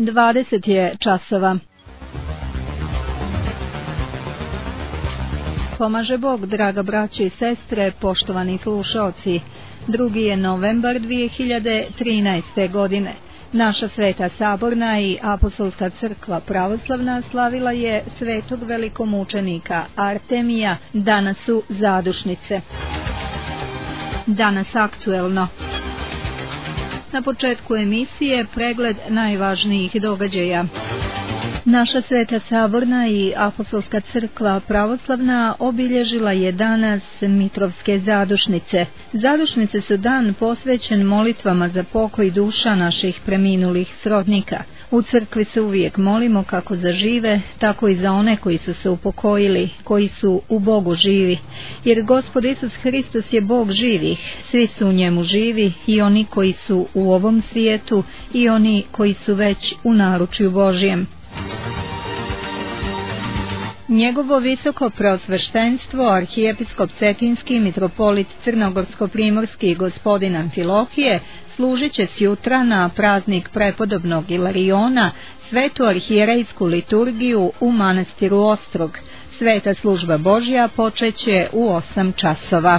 20 je časova. Pomaže Bog, draga braće i sestre, poštovani slušaoci. 2. je novembar 2013. godine. Naša Sveta Saborna i Apostolska crkva pravoslavna slavila je svetog velikomučenika Artemija. Danas su zadušnice. Danas aktuelno. Na početku emisije pregled najvažnijih događaja. Naša Sveta Saborna i Apostolska crkva pravoslavna obilježila je danas Mitrovske zadušnice. Zadušnice su dan posvećen molitvama za pokoj duša naših preminulih srodnika. U crkvi se uvijek molimo kako za žive, tako i za one koji su se upokojili, koji su u Bogu živi. Jer Gospod Isus Hristos je Bog živih, svi su u njemu živi, i oni koji su u ovom svijetu i oni koji su već u naručju Božjem. Njegovo visoko preosveštenstvo, arhijepiskop Cetinski, mitropolit Crnogorsko-primorski gospodin Amfilohije, služit će sjutra na praznik prepodobnog Ilariona svetu arhijerejsku liturgiju u manastiru Ostrog. Sveta služba Božja počeće u 8 časova.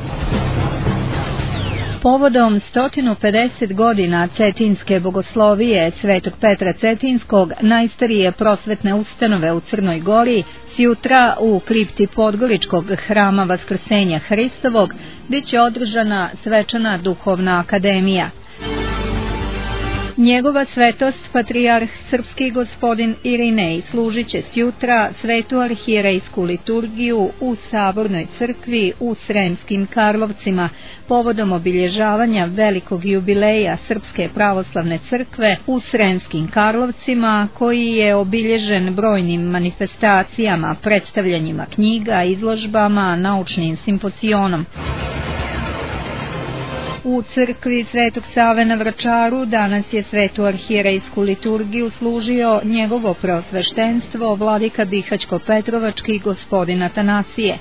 Povodom 150 godina Cetinske bogoslovije Svetog Petra Cetinskog, najstarije prosvetne ustanove u Crnoj Gori, sjutra u kripti Podgoričkog hrama Vaskrsenja Hristovog bit će održana svečana duhovna akademija. Njegova svetost, patrijarh srpski gospodin Irinej, služit će sjutra svetu arhijerejsku liturgiju u Sabornoj crkvi u Sremskim Karlovcima, povodom obilježavanja velikog jubileja Srpske pravoslavne crkve u Sremskim Karlovcima, koji je obilježen brojnim manifestacijama, predstavljanjima knjiga, izložbama, naučnim simpozijonom. U crkvi Svetog Save na Vračaru danas je svetu arhijerejsku liturgiju služio njegovo preosveštenstvo vladika Bihaćko-Petrovački gospodin Atanasije.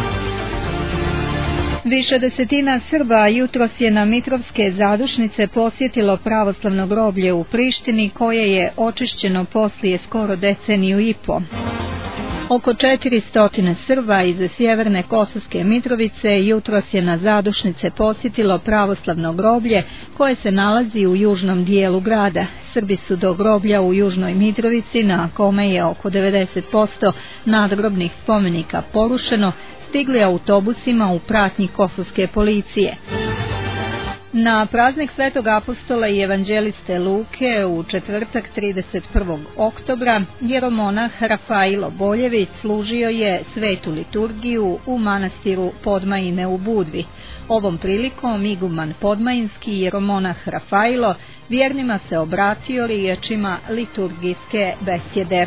Više desetina Srba jutros je na Mitrovske zadušnice posjetilo pravoslavno groblje u Prištini, koje je očišćeno poslije skoro deceniju i po. Oko 400 Srba iz sjeverne Kosovske Mitrovice jutros je na zadušnice posjetilo pravoslavno groblje koje se nalazi u južnom dijelu grada. Srbi su do groblja u Južnoj Mitrovici, na kome je oko 90% nadgrobnih spomenika porušeno, stigli autobusima u pratnji kosovske policije. Na praznik Svetog apostola i evanđeliste Luke u četvrtak 31. oktobra jeromonah Rafailo Boljević služio je svetu liturgiju u manastiru Podmajine u Budvi. Ovom prilikom iguman podmajinski jeromonah Rafailo vjernima se obratio riječima liturgijske besjede.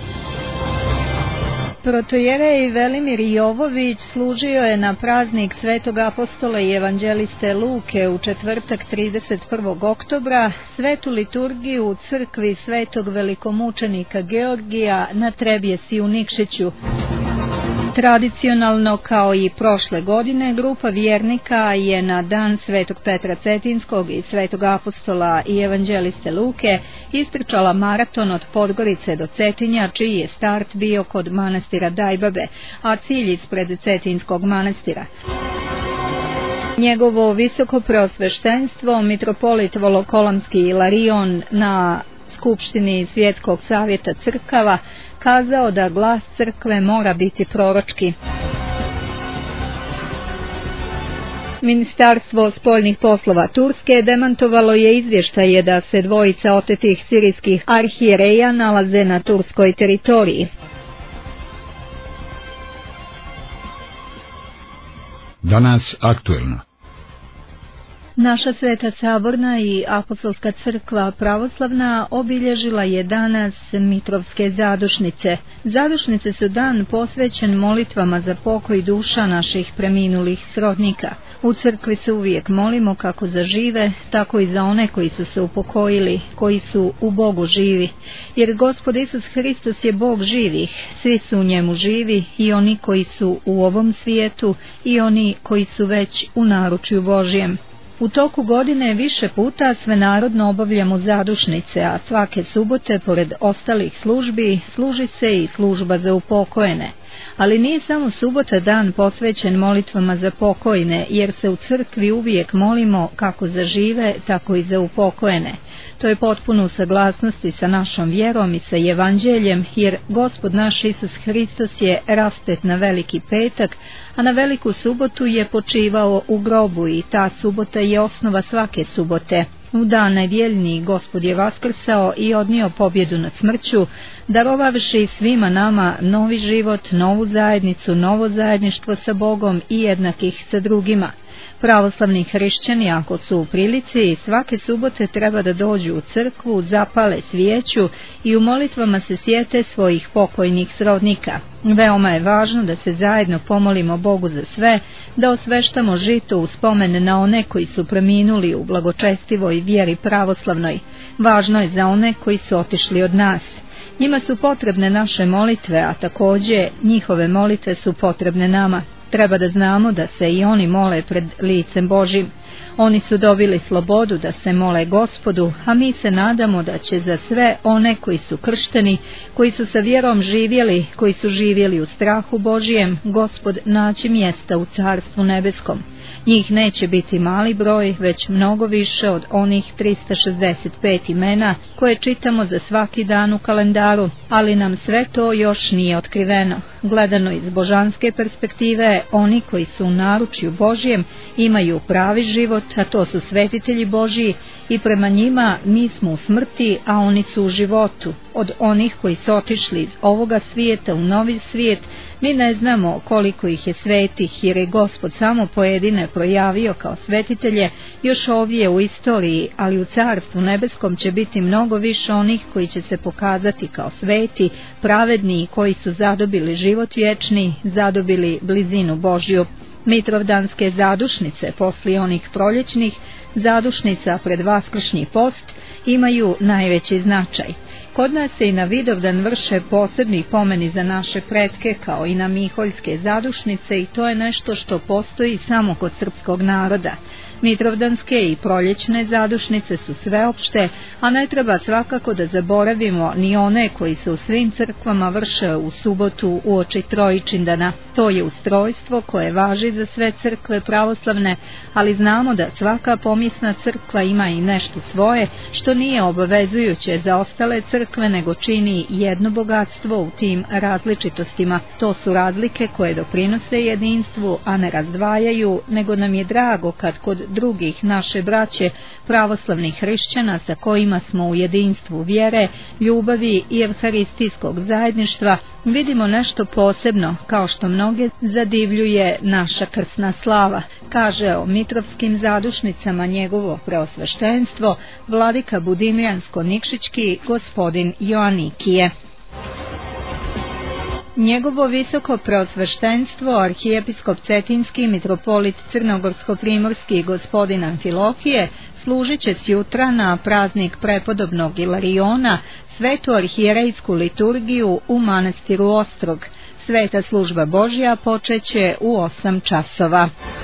Protojerej Velimir Jovović služio je na praznik Svetog apostola i evanđeliste Luke u četvrtak 31. oktobra svetu liturgiju u crkvi Svetog velikomučenika Georgija na Trebjesi u Nikšiću. Tradicionalno, kao i prošle godine, grupa vjernika je na dan Svetog Petra Cetinskog i Svetog apostola i evanđeliste Luke istrčala maraton od Podgorice do Cetinja, čiji je start bio kod manastira Dajbabe, a cilj ispred Cetinskog manastira. Njegovo visoko preosveštenstvo, mitropolit Volokolamski Ilarion, na Skupštini Svjetskog savjeta crkava kazao da glas crkve mora biti proročki. Ministarstvo spoljnih poslova Turske demantovalo je izvještaje da se dvojica otetih sirijskih arhijereja nalaze na turskoj teritoriji. Danas aktuelno. Naša Sveta Saborna i Apostolska crkva pravoslavna obilježila je danas Mitrovske zadušnice. Zadušnice su dan posvećen molitvama za pokoj duša naših preminulih srodnika. U crkvi se uvijek molimo kako za žive, tako i za one koji su se upokojili, koji su u Bogu živi. Jer Gospod Isus Hristos je Bog živih, svi su u njemu živi, i oni koji su u ovom svijetu i oni koji su već u naručju Božjem. U toku godine više puta svenarodno obavljamo zadušnice, a svake subote, pored ostalih službi, služi se i služba za upokojene. Ali nije samo subota dan posvećen molitvama za pokojne, jer se u crkvi uvijek molimo kako za žive, tako i za upokojene. To je potpuno u saglasnosti sa našom vjerom i sa evanđeljem, jer Gospod naš Isus Hristos je raspet na Veliki petak, a na Veliku subotu je počivao u grobu i ta subota je osnova svake subote. U dan nedjeljni Gospod je vaskrsao i odnio pobjedu nad smrću, darovavši svima nama novi život, novu zajednicu, novo zajedništvo sa Bogom i jednakih sa drugima. Pravoslavni hrišćani, ako su u prilici, svake subote treba da dođu u crkvu, zapale svijeću i u molitvama se sjete svojih pokojnih srodnika. Veoma je važno da se zajedno pomolimo Bogu za sve, da osveštamo žito u spomen na one koji su preminuli u blagočestivoj vjeri pravoslavnoj. Važno je za one koji su otišli od nas. Njima su potrebne naše molitve, a također njihove molitve su potrebne nama. Treba da znamo da se i oni mole pred licem Božim. Oni su dobili slobodu da se mole Gospodu, a mi se nadamo da će za sve one koji su kršteni, koji su sa vjerom živjeli, koji su živjeli u strahu Božijem, Gospod naći mjesta u Carstvu nebeskom. Njih neće biti mali broj, već mnogo više od onih 365 imena koje čitamo za svaki dan u kalendaru, ali nam sve to još nije otkriveno. Gledano iz božanske perspektive, oni koji su u naručju Božijem imaju pravi život, a to su svetitelji Božiji, i prema njima mi smo u smrti, a oni su u životu. Od onih koji su otišli iz ovoga svijeta u novi svijet, mi ne znamo koliko ih je svetih, jer je Gospod samo pojedine projavio kao svetitelje još ovdje u istoriji, ali u Carstvu nebeskom će biti mnogo više onih koji će se pokazati kao sveti, pravedni i koji su zadobili život vječni, zadobili blizinu Božju. Mitrovdanske zadušnice, poslije onih proljećnih zadušnica pred vaskršnji post, imaju najveći značaj. Kod nas se i na Vidovdan vrše posebni pomeni za naše pretke, kao i na Miholjske zadušnice, i to je nešto što postoji samo kod srpskog naroda. Mitrovdanske i proljećne zadušnice su sveopšte, a ne treba svakako da zaboravimo ni one koji se u svim crkvama vrše u subotu uoči Trojičindana. To je ustrojstvo koje važi za sve crkve pravoslavne, ali znamo da svaka pomjesna crkva ima i nešto svoje, što nije obavezujuće za ostale crkve, nego čini jedno bogatstvo u tim različitostima. To su razlike koje doprinose jedinstvu, a ne razdvajaju, nego nam je drago kad kod drugih naše braće pravoslavnih hrišćana sa kojima smo u jedinstvu vjere, ljubavi i evharistijskog zajedništva vidimo nešto posebno, kao što mnoge zadivljuje naša krsna slava, kaže o mitrovskim zadušnicama njegovo preosveštenstvo, vladika Budimljansko-Nikšićki gospodin Joanikije. Njegovo visoko preosveštenstvo, arhijepiskop Cetinski, mitropolit Crnogorsko-primorski gospodin Amfilohije, služit će sjutra na praznik prepodobnog Ilariona svetu arhijerejsku liturgiju u manastiru Ostrog. Sveta služba Božja počeće u 8 časova.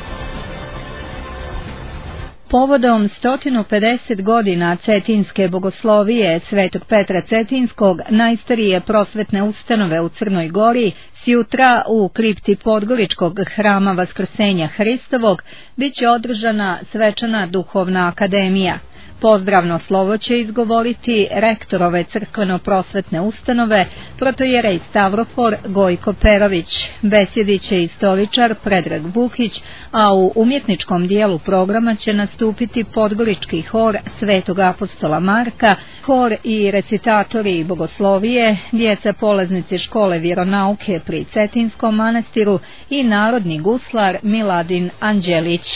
Povodom 150 godina Cetinske bogoslovije Svetog Petra Cetinskog, najstarije prosvetne ustanove u Crnoj Gori, sjutra u kripti Podgoričkog hrama Vaskrsenja Hristovog bit će održana svečana duhovna akademija. Pozdravno slovo će izgovoriti rektor ove crkveno-prosvetne ustanove, protojerej Stavrofor Gojko Perović. Besjedit će istoričar Predrag Vukić, a u umjetničkom dijelu programa će nastupiti Podgorički hor Svetog apostola Marka, hor i recitatori bogoslovije, djeca polaznici škole vjeronauke pri Cetinskom manastiru i narodni guslar Miladin Anđelić.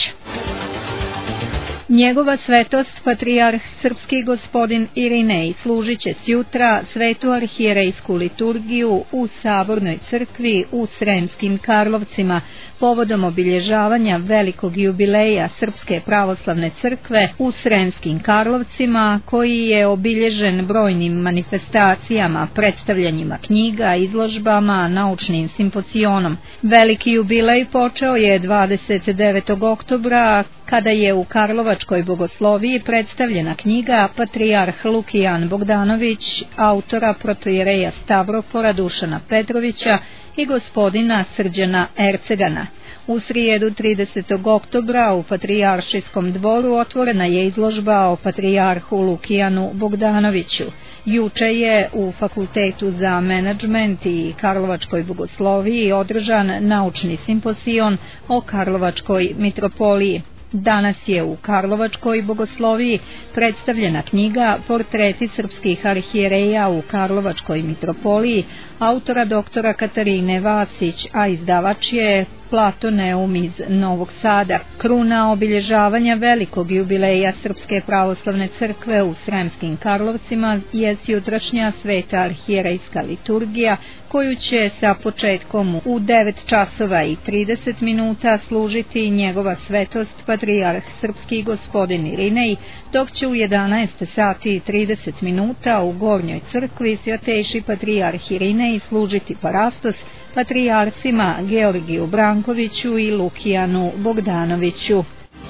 Njegova svetost, patrijarh srpski gospodin Irinej, služit će sjutra svetu arhijerejsku liturgiju u Sabornoj crkvi u Sremskim Karlovcima, povodom obilježavanja velikog jubileja Srpske pravoslavne crkve u Sremskim Karlovcima, koji je obilježen brojnim manifestacijama, predstavljanjima knjiga, izložbama, naučnim simpocionom. Veliki jubilej počeo je 29. oktobra, kada je u Karlovačkoj bogosloviji predstavljena knjiga Patrijarh Lukijan Bogdanović, autora protoijereja Stavropora Dušana Petrovića i gospodina Srđana Ercegana. U srijedu 30. oktobra u Patrijaršijskom dvoru otvorena je izložba o Patrijarhu Lukijanu Bogdanoviću. Juče je u Fakultetu za menadžment i Karlovačkoj bogosloviji održan naučni simpozion o Karlovačkoj mitropoliji. Danas je u Karlovačkoj bogosloviji predstavljena knjiga Portreti srpskih arhijereja u Karlovačkoj mitropoliji autora doktora Katarine Vasić, a izdavač je Platoneum iz Novog Sada. Kruna obilježavanja velikog jubileja Srpske pravoslavne crkve u Sremskim Karlovcima je jutrašnja sveta arhijerejska liturgija, koju će sa početkom u 9 časova i 30 minuta služiti njegova svetost Patrijarh Srpski gospodin Irinej, dok će u 11 sati i 30 minuta u Gornjoj crkvi Svjatejši Patrijarh Irinej služiti parastos patrijarcima Georgiju Brankoviću i Lukijanu Bogdanoviću.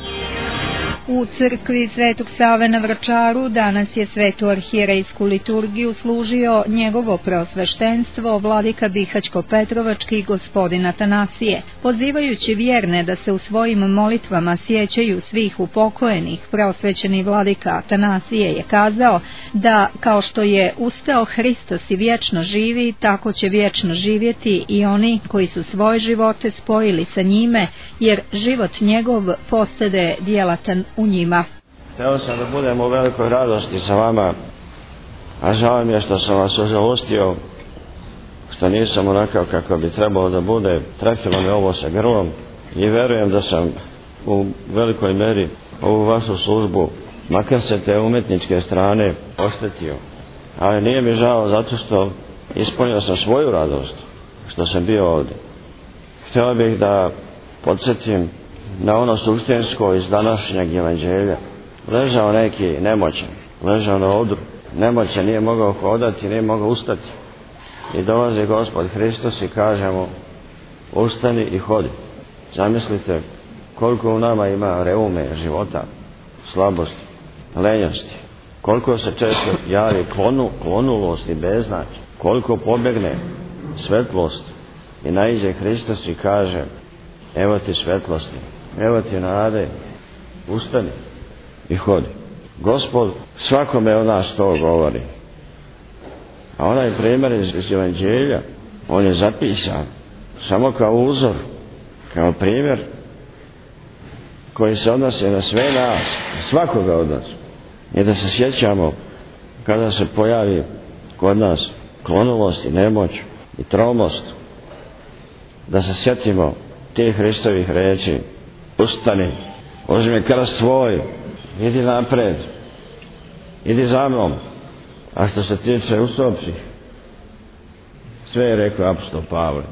U crkvi Svetog Save na Vračaru danas je svetu arhijerejsku liturgiju služio njegovo preosveštenstvo vladika Bihaćko-Petrovački gospodin Atanasije. Pozivajući vjerne da se u svojim molitvama sjećaju svih upokojenih, preosvećeni vladika Atanasije je kazao da kao što je ustao Hristos i vječno živi, tako će vječno živjeti i oni koji su svoje živote spojili sa njime, jer život njegov postade djelatan u njima. Hteo sam da budem u velikoj radosti sa vama, a žao mi je što sam vas ožalostio, što nisam onakav kako bi trebalo da bude. Trefilo me ovo sa grlom i verujem da sam u velikoj meri ovu vašu službu, makar se te umetničke strane, oštetio. Ali nije mi žao zato što ispunio sam svoju radost što sam bio ovdje. Htio bih da podsjetim na ono suštinsko iz današnjeg evanđelja. Ležao neki nemoćan, ležao na odru, nemoćan, nije mogao hodati, nije mogao ustati. I dolazi Gospod Hristos i kaže mu: ustani i hodi. Zamislite koliko u nama ima reume života, slabosti, lenjosti, koliko se često javi klonulost i beznađe, koliko pobjegne svetlost i naiđe Hristos i kaže: evo ti svetlosti, evo ti nade, ustani i hodi. Gospod svakome od nas to govori. A onaj primjer iz evanđelja, on je zapisan samo kao uzor, kao primjer koji se odnosi na sve nas, svakoga od nas. I da se sjećamo kada se pojavi kod nas klonulost i nemoć i tromost, da se sjetimo tih Hristovih reči: ustani, uzmi krst svoj, idi napred, idi za mnom. A što se tiče usopćih, sve je rekao apostol Pavle.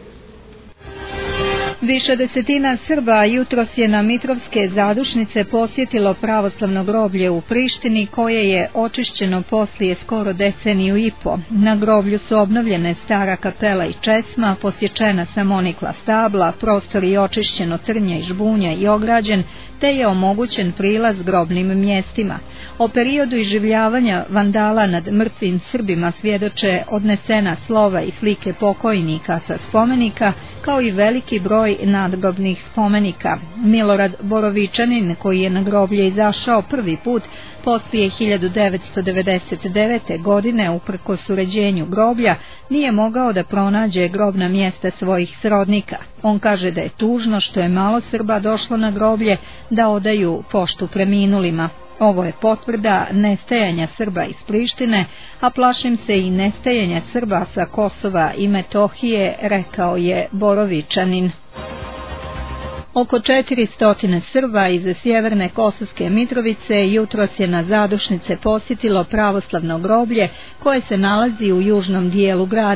Više desetina Srba jutros je na Mitrovske zadušnice posjetilo pravoslavno groblje u Prištini, koje je očišćeno poslije skoro deceniju i po. Na groblju su obnovljene stara kapela i česma, posječena samonikla stabla, prostor je očišćeno trnja i žbunja i ograđen, te je omogućen prilaz grobnim mjestima. O periodu iživljavanja vandala nad mrtvim Srbima svjedoče odnesena slova i slike pokojnika sa spomenika, kao i veliki broj nadgrobnih spomenika. Milorad Borovičanin, koji je na groblje izašao prvi put poslije 1999. godine uprkos uređenju groblja, nije mogao da pronađe grobna mjesta svojih srodnika. On kaže da je tužno što je malo Srba došlo na groblje da odaju poštu preminulima. Ovo je potvrda nestajanja Srba iz Prištine, a plašim se i nestajanja Srba sa Kosova i Metohije, rekao je Borovičanin. Oko 400 Srba iz sjeverne Kosovske Mitrovice jutros je na zadušnice posjetilo pravoslavno groblje koje se nalazi u južnom dijelu grada.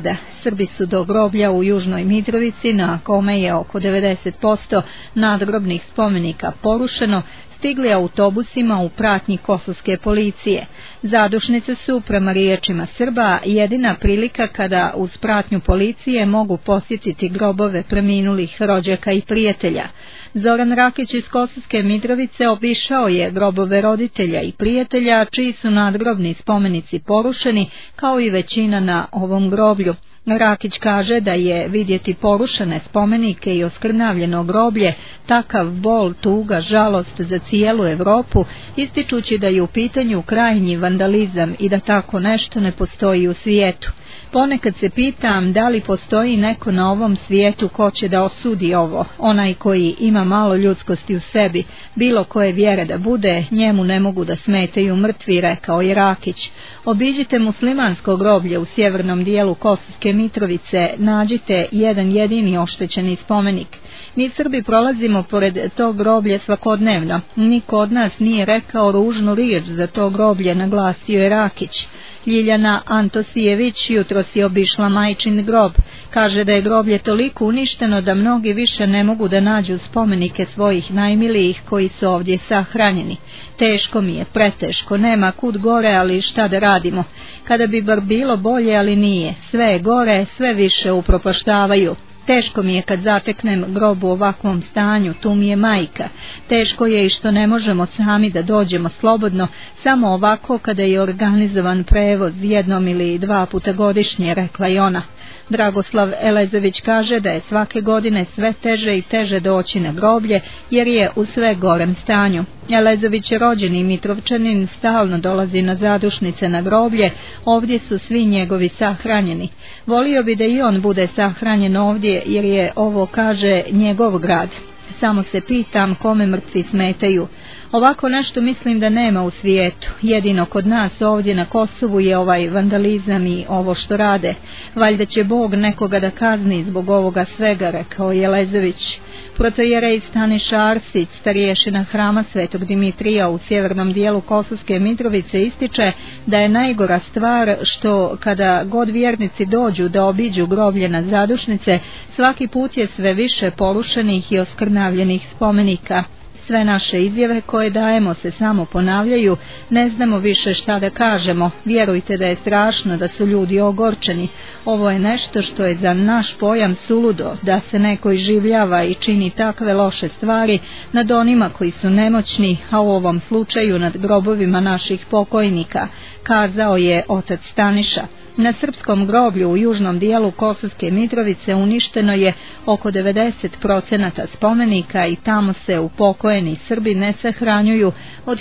Srbi su do groblja u Južnoj Mitrovici, na kome je oko 90% nadgrobnih spomenika porušeno, stigli autobusima u pratnji kosovske policije. Zadušnice su, prema riječima Srba, jedina prilika kada uz pratnju policije mogu posjetiti grobove preminulih rođaka i prijatelja. Zoran Rakić iz Kosovske Mitrovice obišao je grobove roditelja i prijatelja, čiji su nadgrobni spomenici porušeni, kao i većina na ovom groblju. Rakić kaže da je vidjeti porušene spomenike i oskrnavljeno groblje takav bol, tuga, žalost za cijelu Europu, ističući da je u pitanju krajnji vandalizam i da tako nešto ne postoji u svijetu. Ponekad se pitam da li postoji neko na ovom svijetu ko će da osudi ovo. Onaj koji ima malo ljudskosti u sebi, bilo koje vjere da bude, njemu ne mogu da smetaju mrtvi, rekao je Rakić. Obiđite muslimansko groblje u sjevernom dijelu Kosovske Mitrovice, nađite jedan jedini oštećeni spomenik. Mi Srbi prolazimo pored tog groblja svakodnevno. Niko od nas nije rekao ružnu riječ za to groblje, naglasio je Rakić. Ljiljana Antosijević jutros je obišla majčin grob. Kaže da je groblje toliko uništeno da mnogi više ne mogu da nađu spomenike svojih najmilijih koji su ovdje sahranjeni. Teško mi je, preteško, nema kud gore, ali šta da radimo? Kada bi bar bilo bolje, ali nije. Sve je gore, sve više upropaštavaju. Teško mi je kad zateknem grob u ovakvom stanju, tu mi je majka. Teško je i što ne možemo sami da dođemo slobodno, samo ovako kada je organizovan prevoz jednom ili dva puta godišnje, rekla je ona. Dragoslav Elezović kaže da je svake godine sve teže i teže doći na groblje, jer je u sve gorem stanju. Elezović je rođeni Mitrovčanin, stalno dolazi na zadušnice na groblje, ovdje su svi njegovi sahranjeni. Volio bi da i on bude sahranjen ovdje, jer je ovo, kaže, njegov grad. Samo se pitam kome mrtvi smetaju. Ovako nešto mislim da nema u svijetu. Jedino kod nas ovdje na Kosovu je ovaj vandalizam i ovo što rade. Valjda će Bog nekoga da kazni zbog ovoga svega, rekao je Elezović. Protojerej Staniša Arsić, starješina hrama Svetog Dimitrija u sjevernom dijelu Kosovske Mitrovice, ističe da je najgora stvar što kada god vjernici dođu da obiđu groblje na zadušnice, svaki put je sve više porušenih i oskrnavljenih spomenika. Sve naše izjave koje dajemo se samo ponavljaju, ne znamo više šta da kažemo. Vjerujte da je strašno, da su ljudi ogorčeni. Ovo je nešto što je za naš pojam suludo, da se neko iživljava i čini takve loše stvari nad onima koji su nemoćni, a u ovom slučaju nad grobovima naših pokojnika, kazao je otac Staniša. Na srpskom groblju u južnom dijelu Kosovske Mitrovice uništeno je oko 90% spomenika i tamo se upokojeni Srbi ne sahranjuju od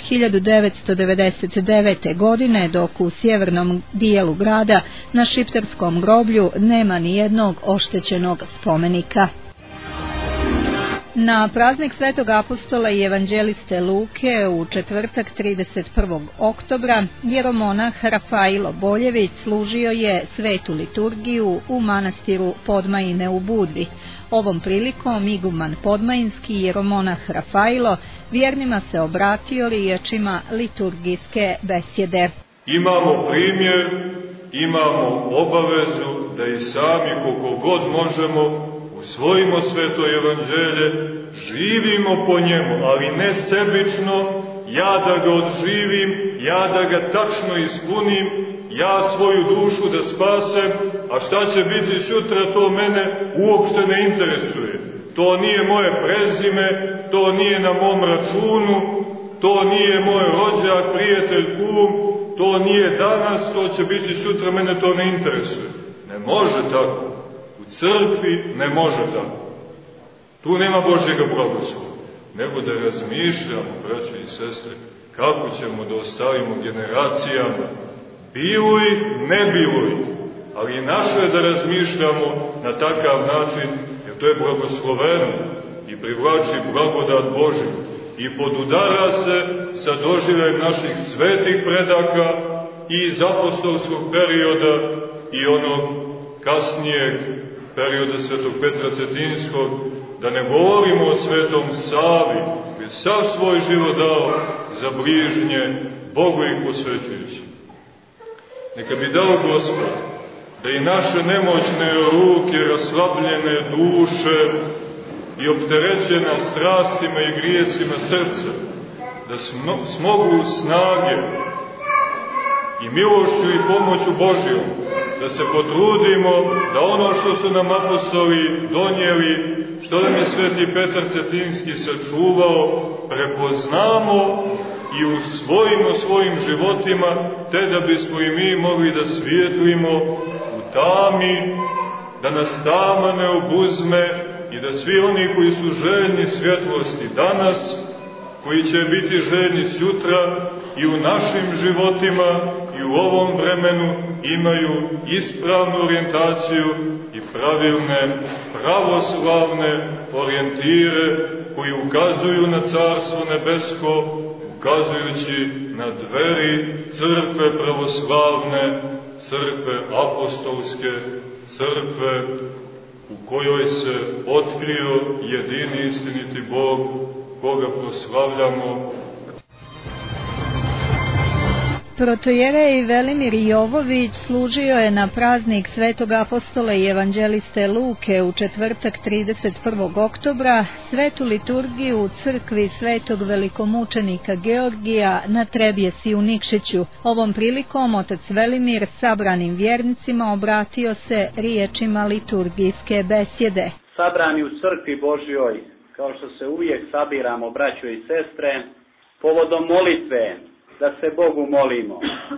1999. godine, dok u sjevernom dijelu grada na šiptarskom groblju nema ni jednog oštećenog spomenika. Na praznik Svetog apostola i evanđeliste Luke u četvrtak 31. oktobra jeromonah Rafailo Boljević služio je svetu liturgiju u manastiru Podmajine u Budvi. Ovom prilikom iguman podmajinski jeromonah Rafailo vjernima se obratio riječima liturgijske besjede. Imamo primjer, imamo obavezu da i sami koliko god možemo usvojimo sveto evanđelje, živimo po njemu, ali ne sebično, ja da ga odživim, ja da ga tačno ispunim, ja svoju dušu da spasem, a šta će biti sutra, to mene uopšte ne interesuje. To nije moje prezime, to nije na mom računu, to nije moj rođak, prijatelj, kum, to nije danas, to će biti sutra, mene to ne interesuje. Ne može tako. Crkvi ne može tako. Tu nema Božjega blagoslova, nego da razmišljamo, braće i sestre, kako ćemo da ostavimo generacijama. Bilo ih, ne bilo ih, ali naše je da razmišljamo na takav način, jer to je blagosloveno i privlači blagodat Božju i podudara se sa doživljajem naših svetih predaka i iz apostolskog perioda i onog kasnijeg perioda svetog Petra Cetinskog, da ne govorimo o svetom Savi, koji je sav svoj život dao za bližnje, Bogu ih posvećujući. Neka mi dao Gospod da i naše nemoćne ruke, raslabljene duše i opterećena strastima i grijesima srca, da smogu snage i milošću i pomoću Božjom, da se potrudimo da ono što su nam apostoli donijeli, što nam je sveti Petar Cetinski sačuvao, prepoznamo i usvojimo svojim životima, te da bismo i mi mogli da svijetlimo u tami, da nas tama ne obuzme i da svi oni koji su željni svjetlosti danas, koji će biti željni sutra i u našim životima i u ovom vremenu imaju ispravnu orijentaciju i pravilne, pravoslavne orijentire koji ukazuju na Carstvo nebesko, ukazujući na dveri crkve pravoslavne, crkve apostolske, crkve u kojoj se otkrio jedini istiniti Bog, koga proslavljamo. Protojerej Velimir Jovović služio je na praznik Svetog apostola i evanđeliste Luke u četvrtak 31. oktobra svetu liturgiju u crkvi Svetog velikomučenika Georgija na Trebjesi u Nikšiću. Ovom prilikom otac Velimir sabranim vjernicima obratio se riječima liturgijske besjede. Sabrani u crkvi Božjoj, kao što se uvijek sabiramo, braćo i sestre, povodom molitve, da se Bogu molimo.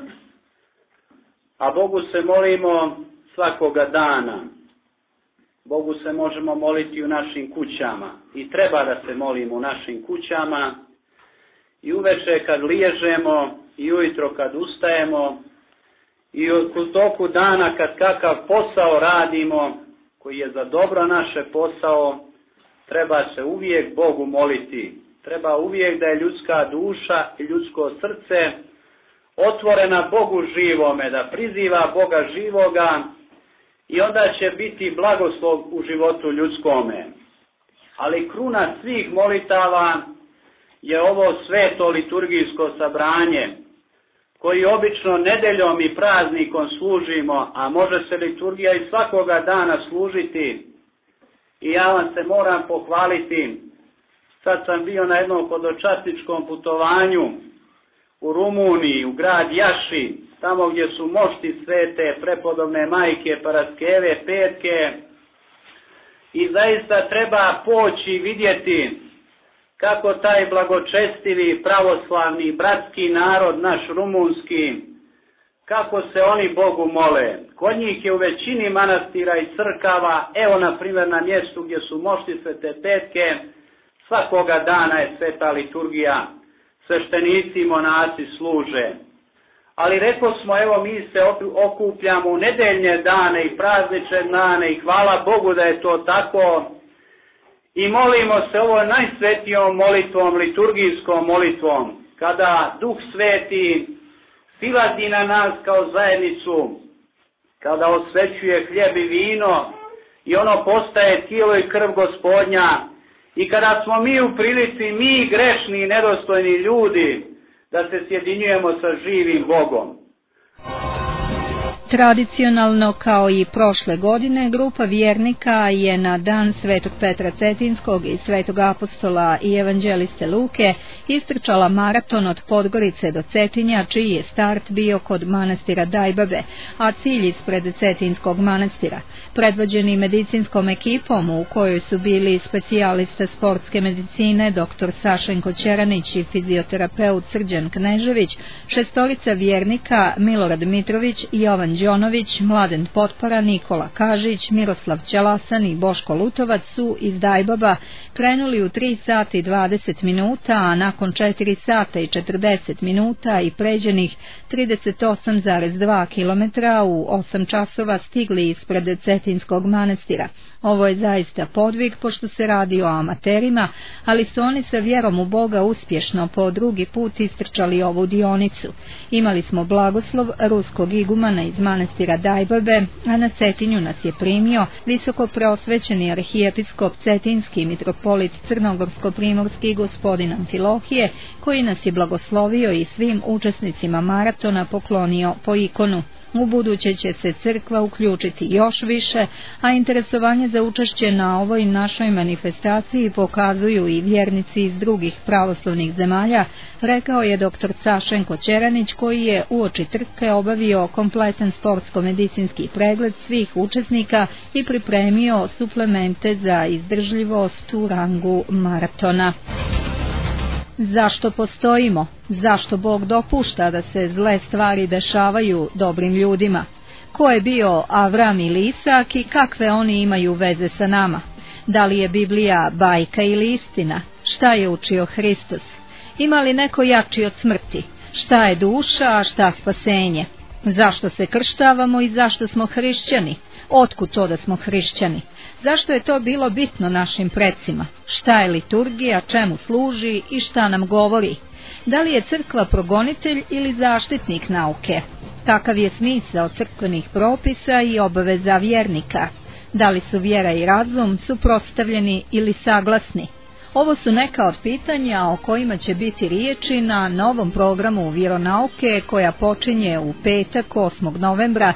A Bogu se molimo svakoga dana. Bogu se možemo moliti u našim kućama. I treba da se molimo u našim kućama. I uveče kad liježemo, i ujutro kad ustajemo, i u toku dana kad kakav posao radimo, koji je za dobro naše posao, treba se uvijek Bogu moliti. Treba uvijek da je ljudska duša i ljudsko srce otvorena Bogu živome, da priziva Boga živoga i onda će biti blagoslov u životu ljudskome. Ali kruna svih molitava je ovo sveto liturgijsko sabranje, koji obično nedeljom i praznikom služimo, a može se liturgija i svakoga dana služiti. I ja vam se moram pohvaliti. Sad sam bio na jednom hodočasničkom putovanju u Rumuniji, u grad Jaši, tamo gdje su mošti svete prepodobne majke Paraskeve Petke. I zaista treba poći i vidjeti kako taj blagočestivi, pravoslavni, bratski narod, naš rumunski, kako se oni Bogu mole. Kod njih je u većini manastira i crkava, evo na primjer na mjestu gdje su mošti svete Petke, svakoga dana je sveta liturgija, sveštenici i monaci služe. Ali rekao smo, evo mi se okupljamo u nedeljne dane i praznične dane i hvala Bogu da je to tako. I molimo se ovo najsvetijom molitvom, liturgijskom molitvom, kada Duh Sveti silazi na nas kao zajednicu, kada osvećuje hljeb i vino i ono postaje tijelo i krv Gospodnja. I kada smo mi u prilici, mi grešni i nedostojni ljudi, da se sjedinjujemo sa živim Bogom. Tradicionalno, kao i prošle godine, grupa vjernika je na dan Svetog Petra Cetinskog i Svetog apostola i evanđeliste Luke istrčala maraton od Podgorice do Cetinja, čiji je start bio kod manastira Dajbabe, a cilj ispred Cetinskog manastira. Predvođeni medicinskom ekipom u kojoj su bili specijalista sportske medicine dr. Sašenko Ćeranić i fizioterapeut Srđan Knežević, šestorica vjernika Milorad Mitrović, Jovan Đonović, Mladen Potpora, Nikola Kažić, Miroslav Ćelasan i Boško Lutovac su iz Dajbaba krenuli u 3 sata i 20 minuta, a nakon 4 sata i 40 minuta i pređenih 38,2 km u 8 časova stigli ispred Cetinskog manastira. Ovo je zaista podvig, pošto se radi o amaterima, ali su oni sa vjerom u Boga uspješno po drugi put istrčali ovu dionicu. Imali smo blagoslov ruskog igumana iz manastira Dajbabe, a na Cetinju nas je primio visoko preosvećeni arhijepiskop Cetinski mitropolit Crnogorsko-primorski gospodin Amfilohije, koji nas je blagoslovio i svim učesnicima maratona poklonio po ikonu. U buduće će se crkva uključiti još više, a interesovanje za učešće na ovoj našoj manifestaciji pokazuju i vjernici iz drugih pravoslavnih zemalja, rekao je dr. Sašenko Ćeranić, koji je uoči trke obavio kompletan sportsko-medicinski pregled svih učesnika i pripremio suplemente za izdržljivost u rangu maratona. Zašto postojimo? Zašto Bog dopušta da se zle stvari dešavaju dobrim ljudima? Ko je bio Avram ili Isak i kakve oni imaju veze sa nama? Da li je Biblija bajka ili istina? Šta je učio Hristos? Ima li neko jači od smrti? Šta je duša, a šta spasenje? Zašto se krštavamo i zašto smo hrišćani? Otkud to da smo hrišćani? Zašto je to bilo bitno našim precima? Šta je liturgija, čemu služi i šta nam govori? Da li je crkva progonitelj ili zaštitnik nauke? Kakav je smisao crkvenih propisa i obaveza vjernika? Da li su vjera i razum suprotstavljeni ili saglasni? Ovo su neka od pitanja o kojima će biti riječi na novom programu vjeronauke koja počinje u petak 8. novembra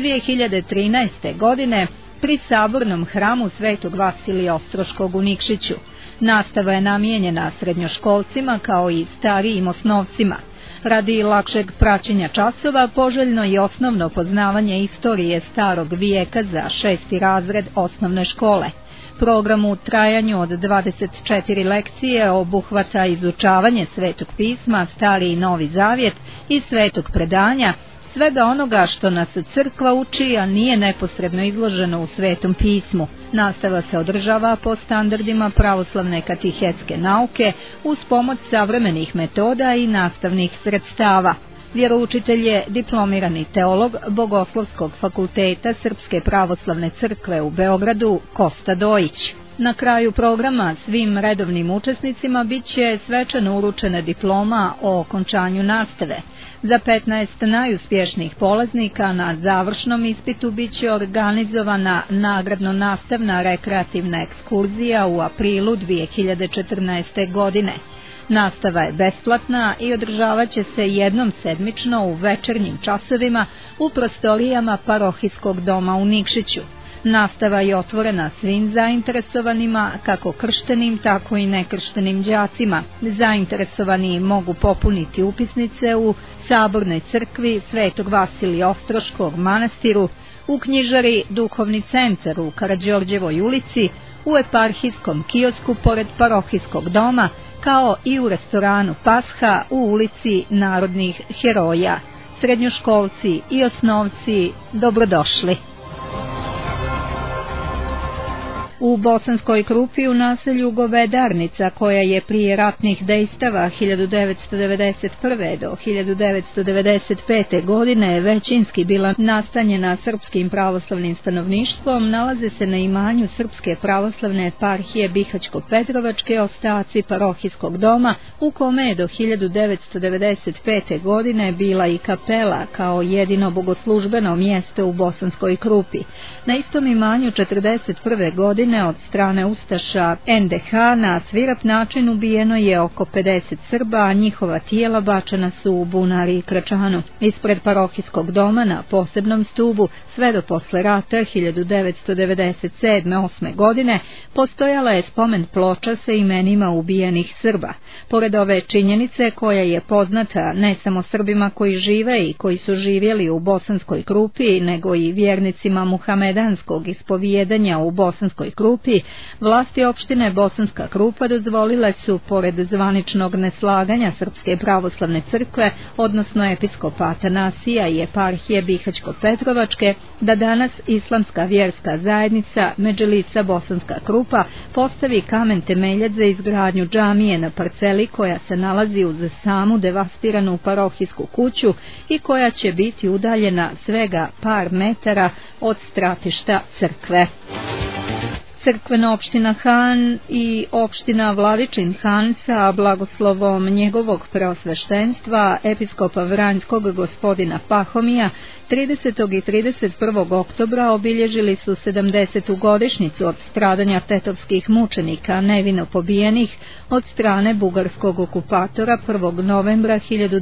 2013. godine pri Sabornom hramu Svetog Vasilija Ostroškog u Nikšiću. Nastava je namijenjena srednjoškolcima kao i starijim osnovcima. Radi lakšeg praćenja časova poželjno je osnovno poznavanje istorije starog vijeka za 6. razred osnovne škole. Program u trajanju od 24 lekcije obuhvata izučavanje Svetog pisma, Stari i Novi Zavjet i Svetog predanja, svega onoga što nas crkva uči, a nije neposredno izloženo u Svetom pismu. Nastava se održava po standardima pravoslavne katehetske nauke uz pomoć savremenih metoda i nastavnih sredstava. Vjeroučitelj je diplomirani teolog Bogoslovskog fakulteta Srpske pravoslavne crkve u Beogradu Kosta Dojić. Na kraju programa svim redovnim učesnicima bit će svečano uručena diploma o okončanju nastave. Za 15 najuspješnijih polaznika na završnom ispitu bit će organizovana nagradno-nastavna rekreativna ekskurzija u aprilu 2014. godine. Nastava je besplatna i održavat će se jednom sedmično u večernjim časovima u prostorijama parohijskog doma u Nikšiću. Nastava je otvorena svim zainteresovanima, kako krštenim, tako i nekrštenim đacima. Zainteresovani mogu popuniti upisnice u Sabornoj crkvi Svetog Vasilija Ostroškog manastiru, u knjižari Duhovni centar u Karađorđevoj ulici, u eparhijskom kiosku pored parohijskog doma, kao i u restoranu Pasha u ulici Narodnih heroja. Srednjoškolci i osnovci, dobrodošli. U Bosanskoj Krupi u naselju Govedarnica, koja je prije ratnih dejstava 1991. do 1995. godine većinski bila nastanjena srpskim pravoslavnim stanovništvom, nalaze se na imanju Srpske pravoslavne eparhije Bihaćko-Petrovačke ostaci parohijskog doma, u kome je do 1995. godine bila i kapela kao jedino bogoslužbeno mjesto u Bosanskoj Krupi. Na istom imanju 1941. godine od strane ustaša NDH na svirap način ubijeno je oko 50 Srba, a njihova tijela bačena su u bunari i Krečanu. Ispred parohijskog doma na posebnom stubu sve do posle rata 1997-8. godine postojala je spomen ploča sa imenima ubijenih Srba. Pored ove činjenice, koja je poznata ne samo Srbima koji žive i koji su živjeli u Bosanskoj Krupi, nego i vjernicima muhamedanskog ispovijedanja u Bosanskoj Krupi, vlasti opštine Bosanska Krupa dozvolile su, pored zvaničnog neslaganja Srpske pravoslavne crkve, odnosno episkopa Atanasija i eparhije Bihaćko-Petrovačke, da danas islamska vjerska zajednica Medželisa Bosanska Krupa postavi kamen temeljac za izgradnju džamije na parceli koja se nalazi uz samu devastiranu parohijsku kuću i koja će biti udaljena svega par metara od stratišta crkve. Crkvena opština Han i opština Vladičin Han sa blagoslovom njegovog preosveštenstva episkopa Vranjskog gospodina Pahomija 30. i 31. oktobra obilježili su 70. godišnjicu od stradanja tetovskih mučenika nevino pobijenih od strane bugarskog okupatora 1. novembra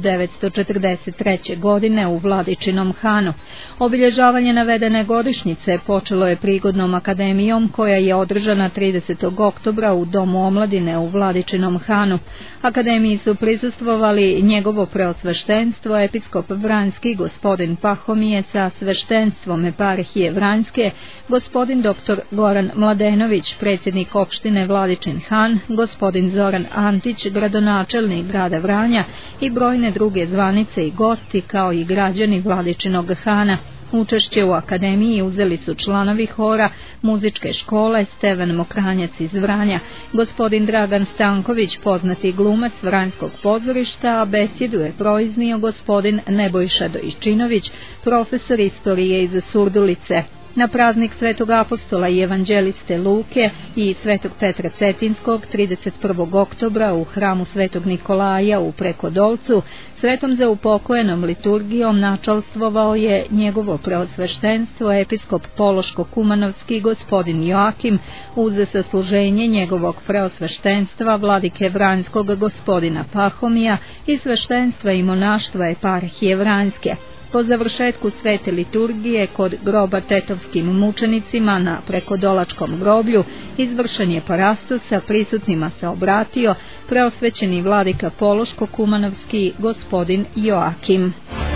1943. godine u Vladičinom Hanu. Obilježavanje navedene godišnjice počelo je prigodnom akademijom koja je održana 30. oktobra u Domu omladine u Vladičinom Hanu. Akademiji su prisustvovali njegovo preosveštenstvo episkop Vranjski gospodin Pahomije sa sveštenstvom eparhije Vranjske, gospodin dr. Goran Mladenović, predsjednik opštine Vladičin Han, gospodin Zoran Antić, gradonačelnik grada Vranja i brojne druge zvanice i gosti kao i građani Vladičinog Hana. Učešće u akademiji uzeli su članovi hora muzičke škole Stevan Mokranjac iz Vranja, gospodin Dragan Stanković, poznati glumac Vranjskog pozorišta, a besjedu je proiznio gospodin Nebojša Dojčinović, profesor istorije iz Surdulice. Na praznik Svetog apostola i evanđeliste Luke i Svetog Petra Cetinskog 31. oktobra u hramu Svetog Nikolaja u Prekodolcu svetom zaupokojenom liturgijom načalstvovao je njegovo preosveštenstvo episkop Pološko-Kumanovski gospodin Joakim uz sasluženje njegovog preosveštenstva vladike Vranjskog gospodina Pahomija i sveštenstva i monaštva eparhije Vranjske. Po završetku svete liturgije kod groba tetovskim mučenicima na Prekodolačkom groblju izvršen je parastos, a prisutnima se obratio preosvećeni vladika Pološko-Kumanovski gospodin Joakim.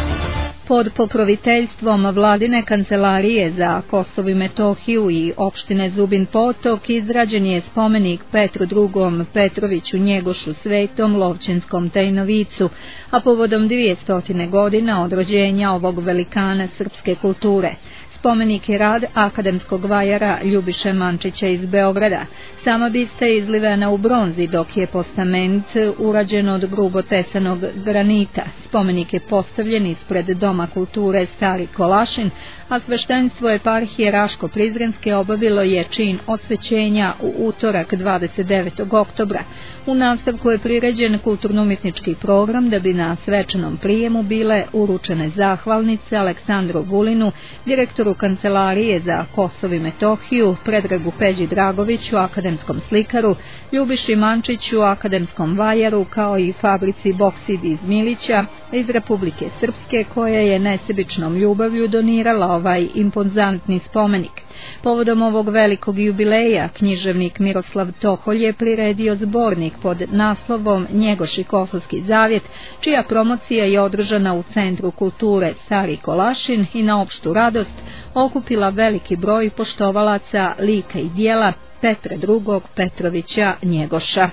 Pod pokroviteljstvom vladine kancelarije za Kosovo i Metohiju i opštine Zubin Potok izrađen je spomenik Petru II. Petroviću Njegošu Svetom Lovćenskom Tajnovicu, a povodom 200 godina od rođenja ovog velikana srpske kulture. Spomenik je rad akademskog vajara Ljubiše Mančića iz Beograda. Sama bista je izlivena u bronzi, dok je postament urađen od grubo tesanog granita. Spomenik je postavljen ispred Doma kulture Stari Kolašin, a sveštenstvo eparhije Raško-Prizrenske obavilo je čin osvećenja u utorak 29. oktobra. U nastavku je priređen kulturno-umjetnički program da bi na svečanom prijemu bile uručene zahvalnice Aleksandru Vulinu, direktoru Kancelarije za Kosovo i Metohiju, Predragu Peđi Dragoviću, akademskom slikaru, Ljubiši Mančiću, akademskom vajaru, kao i fabrici Boksid iz Milića iz Republike Srpske, koja je nesebičnom ljubavlju donirala ovaj impozantni spomenik. Povodom ovog velikog jubileja književnik Miroslav Toholj je priredio zbornik pod naslovom Njegoš i Kosovski zavjet, čija promocija je održana u Centru kulture Stari Kolašin i na opštu radost okupila veliki broj poštovalaca lika i dijela Petra II. Petrovića Njegoša.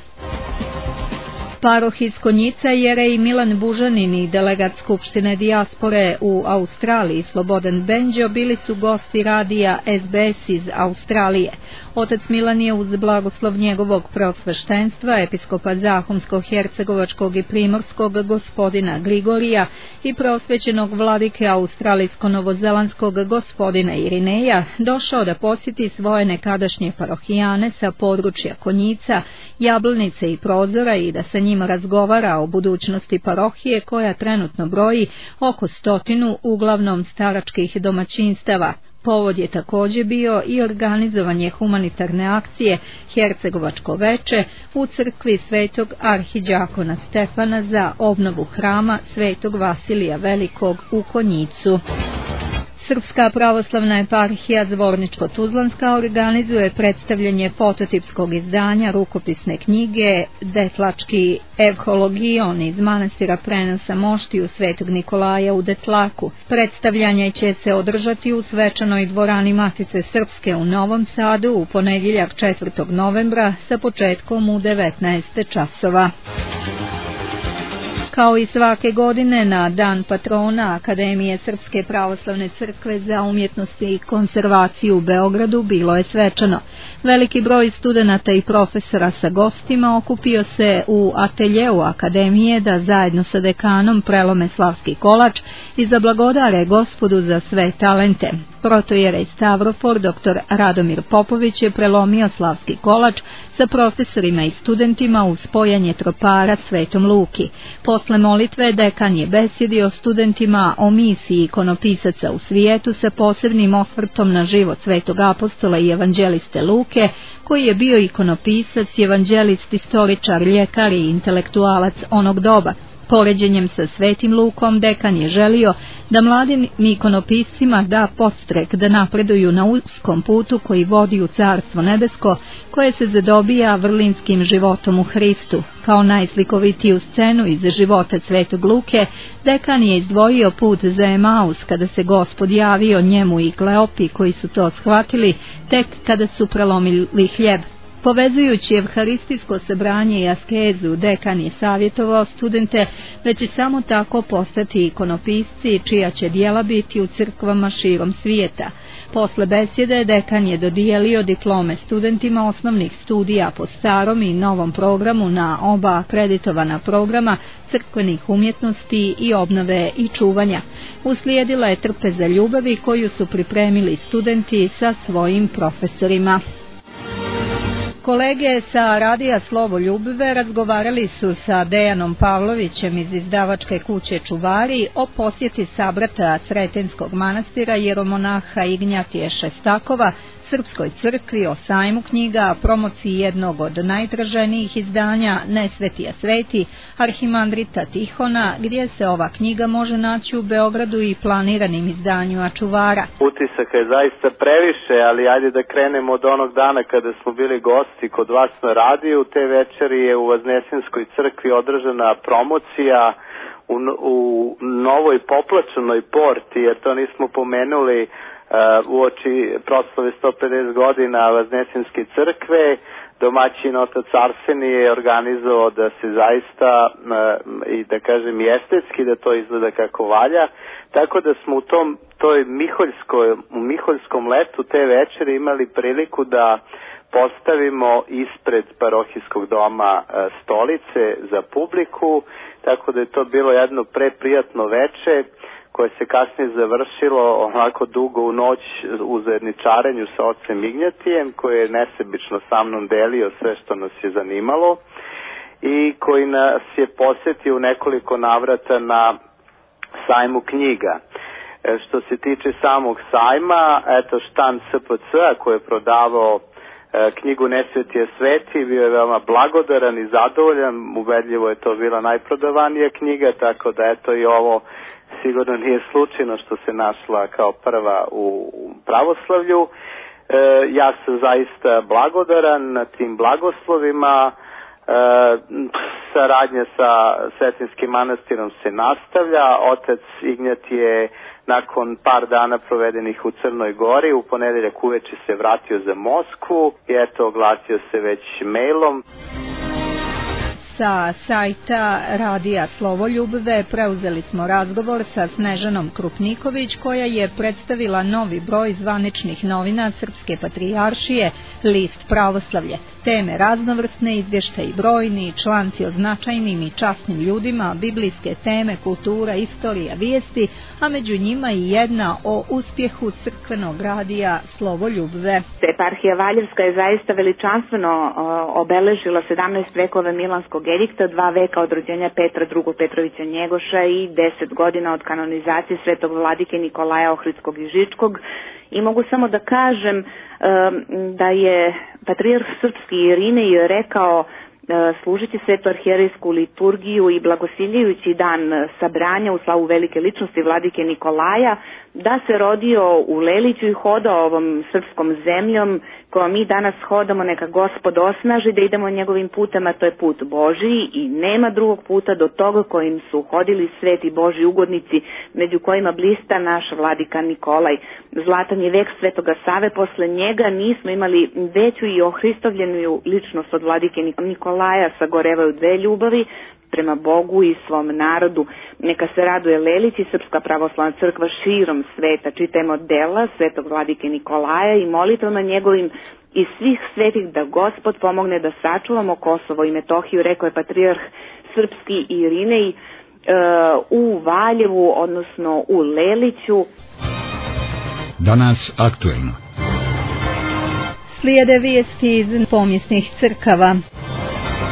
Paroh iz Konjica, jerej Milan Bužanin i delegat Skupštine dijaspore u Australiji Slobodan Benđo bili su gosti radija SBS iz Australije. Otac Milan je uz blagoslov njegovog preosveštenstva, episkopa Zahumsko-Hercegovačkog i Primorskog gospodina Grigorija i preosvećenog vladike Australijsko-Novozelandskog gospodina Irineja, došao da posjeti svoje nekadašnje parohijane sa područja Konjica, Jablanice i Prozora i da sa njima razgovara o budućnosti parohije, koja trenutno broji oko 100 uglavnom staračkih domaćinstava. Povod je također bio i organizovanje humanitarne akcije Hercegovačko veče u crkvi Svetog arhidžakona Stefana za obnovu hrama Svetog Vasilija Velikog u Konjicu. Srpska pravoslavna eparhija Zvorničko-Tuzlanska organizuje predstavljanje fototipskog izdanja rukopisne knjige Detlački evhologion iz manastira Prenosa Moštiju Svetog Nikolaja u Detlaku. Predstavljanje će se održati u svečanoj dvorani Matice Srpske u Novom Sadu u ponedjeljak 4. novembra sa početkom u 19 časova. Kao i svake godine na dan patrona Akademije Srpske pravoslavne crkve za umjetnost i konzervaciju u Beogradu bilo je svečano. Veliki broj studenata i profesora sa gostima okupio se u ateljeu Akademije da zajedno sa dekanom prelome slavski kolač i zablagodare Gospodu za sve talente. Protojerej Stavrofor dr. Radomir Popović je prelomio slavski kolač sa profesorima i studentima uz spojanje tropara Svetom Luki. Posle molitve dekan je besjedio studentima o misiji ikonopisaca u svijetu sa posebnim osvrtom na život svetog apostola i evanđeliste Luke, koji je bio ikonopisac, evanđelist, istoričar, ljekar i intelektualac onog doba. Poređenjem sa svetim Lukom dekan je želio da mladim ikonopiscima da podstrek da napreduju na uskom putu koji vodi u Carstvo nebesko, koje se zadobija vrlinskim životom u Hristu. Kao najslikovitiju scenu iz života svetog Luke, dekan je izdvojio put za Emaus kada se Gospod javio njemu i Kleopi, koji su to shvatili tek kada su prelomili hljeb. Povezujući evharistijsko sabranje i askezu, dekan je savjetovao studente da će samo tako postati ikonopisci, čija će djela biti u crkvama širom svijeta. Posle besjede dekan je dodijelio diplome studentima osnovnih studija po starom i novom programu na oba akreditovana programa crkvenih umjetnosti i obnove i čuvanja. Uslijedila je trpeza ljubavi koju su pripremili studenti sa svojim profesorima. Kolege sa radija Slovo Ljubve razgovarali su sa Dejanom Pavlovićem iz izdavačke kuće Čuvari o posjeti sabrata Sretenskog manastira jeromonaha Ignjatije Šestakova Srpskoj crkvi, o sajmu knjiga, promociji jednog od najtraženijih izdanja Nesvetija sveti Arhimandrita Tihona, gdje se ova knjiga može naći u Beogradu i planiranim izdanjima Čuvara. Utisaka je zaista previše, ali ajde da krenemo od onog dana kada smo bili gosti kod vas na radiju. Te večeri je u Vaznesinskoj crkvi održana promocija u novoj poplačenoj porti, jer to nismo pomenuli, uoči proslave 150 godina Vaznesinske crkve. Domaćin otac Arsenije je organizovao da se zaista i da kažem i estetski da to izgleda kako valja, tako da smo u toj Miholjskom letu te večeri imali priliku da postavimo ispred parohijskog doma stolice za publiku, tako da je to bilo jedno preprijatno veče koje se kasnije završilo onako dugo u noć u zajedničarenju sa ocem Ignjatijem, koji je nesebično sa mnom delio sve što nas je zanimalo i koji nas je posjetio u nekoliko navrata na sajmu knjiga. Što se tiče samog sajma, eto štan SPC-a koji je prodavao knjigu Nesvetije sveti, bio je veoma blagodaran i zadovoljan, ubedljivo je to bila najprodavanija knjiga, tako da eto i ovo sigurno nije slučajno što se našla kao prva u pravoslavlju. Ja sam zaista blagodaran na tim blagoslovima. Saradnja sa Sretinskim manastirom se nastavlja. Otac Ignjat je nakon par dana provedenih u Crnoj Gori u ponedjeljak uveče se vratio za Moskvu i eto oglasio se već mailom. Sa sajta radija Slovo Ljubve preuzeli smo razgovor sa Snežanom Krupniković, koja je predstavila novi broj zvaničnih novina Srpske patrijaršije, List pravoslavlje. Teme raznovrsne, izvještaji brojni, članci o značajnim i časnim ljudima, biblijske teme, kultura, istorija, vijesti, a među njima i jedna o uspjehu crkvenog radija Slovo Ljubve. Eparhija Valjevska je zaista veličanstveno obeležila 17 vekova Milanskog edikta, 2 veka od rođenja Petra II. Petrovića Njegoša i 10 godina od kanonizacije svetog vladike Nikolaja Ohridskog i Žičkog. I mogu samo da kažem da je patrijarh srpski Irinej rekao služiti svetu arhijerejsku liturgiju i blagosiljujući dan sabranja u slavu velike ličnosti vladike Nikolaja, da se rodio u Leliću i hodao ovom srpskom zemljom kojom mi danas hodamo, neka Gospod osnaži da idemo njegovim putem, a to je put Božiji i nema drugog puta do toga kojim su hodili sveti Božji ugodnici, među kojima blista naš vladika Nikolaj. Zlatan je vek svetoga Save, posle njega nismo imali veću i ohristovljenu ličnost od vladike Nikolaja, sagorevaju 2 ljubavi prema Bogu i svom narodu. Neka se raduje Lelić i Srpska pravoslavna crkva širom sveta. Čitajmo dela svetog vladike Nikolaja i molitvama njegovim i svih svetih da Gospod pomogne da sačuvamo Kosovo i Metohiju, rekao je patrijarh srpski Irinej u Valjevu, odnosno u Leliću. Danas aktuelno. Slijede vijesti iz pomjesnih crkava.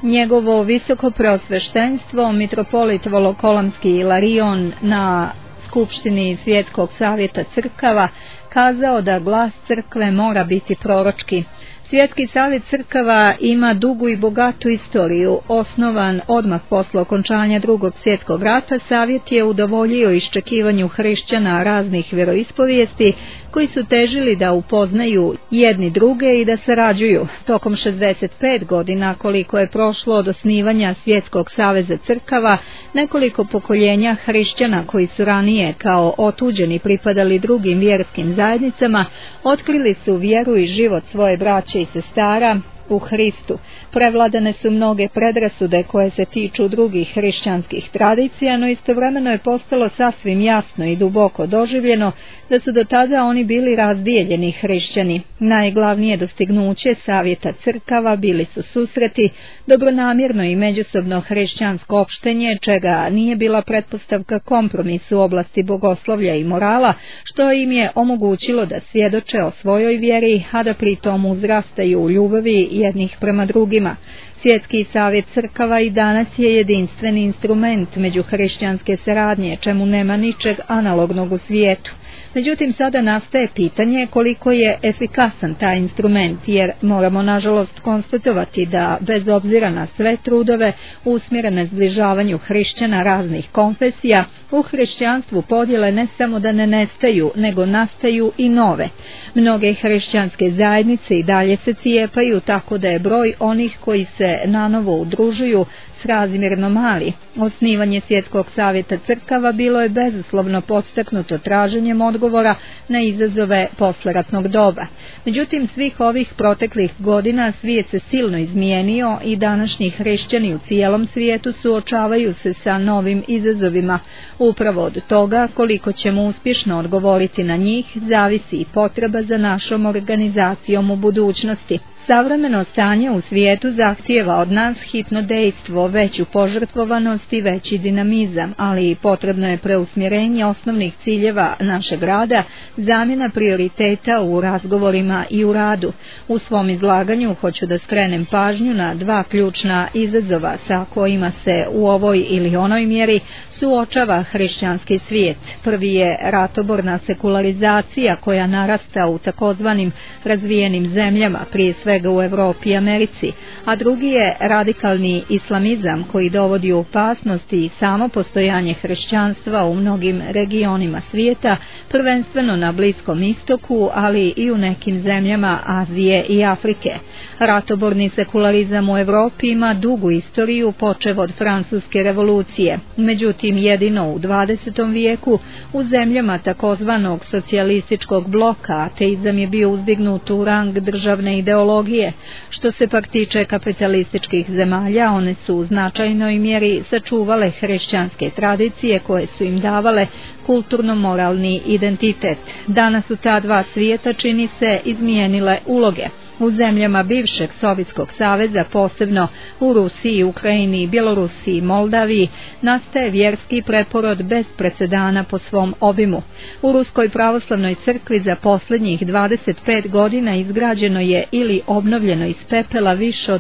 Njegovo visoko preosveštenstvo, mitropolit Volokolamski Ilarion, na Skupštini Svjetskog savjeta crkava kazao da glas crkve mora biti proročki. Svjetski savjet crkava ima dugu i bogatu istoriju. Osnovan odmah posle okončanja Drugog svjetskog rata, savjet je udovoljio iščekivanju hrišćana raznih vjeroispovijesti koji su težili da upoznaju jedni druge i da sarađuju. Tokom 65 godina koliko je prošlo od osnivanja Svjetskog saveza crkava, nekoliko pokoljenja hrišćana koji su ranije kao otuđeni pripadali drugim vjerskim zajednicama, otkrili su vjeru i život svoje braće i sestara u Hristu. Prevladane su mnoge predrasude koje se tiču drugih hrišćanskih tradicija, no istovremeno je postalo sasvim jasno i duboko doživljeno da su do tada oni bili razdijeljeni hrišćani. Najglavnije dostignuće savjeta crkava bili su susreti, dobronamjerno i međusobno hrišćansko opštenje, čega nije bila pretpostavka kompromis u oblasti bogoslovlja i morala, što im je omogućilo da svjedoče o svojoj vjeri, a da pritom uzrastaju u ljubavi jednih prema drugima. Svjetski savjet crkava i danas je jedinstveni instrument međuhrišćanske saradnje, čemu nema ničeg analognog u svijetu. Međutim, sada nastaje pitanje koliko je efikasan taj instrument, jer moramo nažalost konstatovati da, bez obzira na sve trudove usmjerene zbližavanju hrišćana raznih konfesija, u hrišćanstvu podjele ne samo da ne nestaju, nego nastaju i nove. Mnoge hrišćanske zajednice i dalje se cijepaju, tako da je broj onih koji se nanovo udružuju razmjerno mali. Osnivanje Svjetskog savjeta crkava bilo je bezuslovno podstaknuto traženjem odgovora na izazove posleratnog doba. Međutim, svih ovih proteklih godina svijet se silno izmijenio i današnji hrišćani u cijelom svijetu suočavaju se sa novim izazovima. Upravo od toga koliko ćemo uspješno odgovoriti na njih zavisi i potreba za našom organizacijom u budućnosti. Savremeno stanje u svijetu zahtijeva od nas hitno dejstvo, veću požrtvovanost i veći dinamizam, ali potrebno je preusmjerenje osnovnih ciljeva našeg rada, zamjena prioriteta u razgovorima i u radu. U svom izlaganju hoću da skrenem pažnju na dva ključna izazova sa kojima se u ovoj ili onoj mjeri suočava hrišćanski svijet. Prvi je ratoborna sekularizacija koja narasta u takozvanim razvijenim zemljama, prije svega u Europi i Americi, a drugi je radikalni islamizam koji dovodi u opasnost i samo postojanje hrišćanstva u mnogim regionima svijeta, prvenstveno na Bliskom istoku, ali i u nekim zemljama Azije i Afrike. Ratoborni sekularizam u Europi ima dugu istoriju počev od Francuske revolucije. Međutim, jedino u 20. vijeku u zemljama takozvanog socijalističkog bloka ateizam je bio uzdignut u rang državne ideologije. Što se pak tiče kapitalističkih zemalja, one su u značajnoj mjeri sačuvale hrišćanske tradicije koje su im davale kulturno-moralni identitet. Danas su ta dva svijeta, čini se, izmijenile uloge. U zemljama bivšeg Sovjetskog saveza, posebno u Rusiji, Ukrajini, Bjelorusiji i Moldaviji, nastaje vjerski preporod bez presedana po svom obimu. U Ruskoj pravoslavnoj crkvi za posljednjih 25 godina izgrađeno je ili obnovljeno iz pepela više od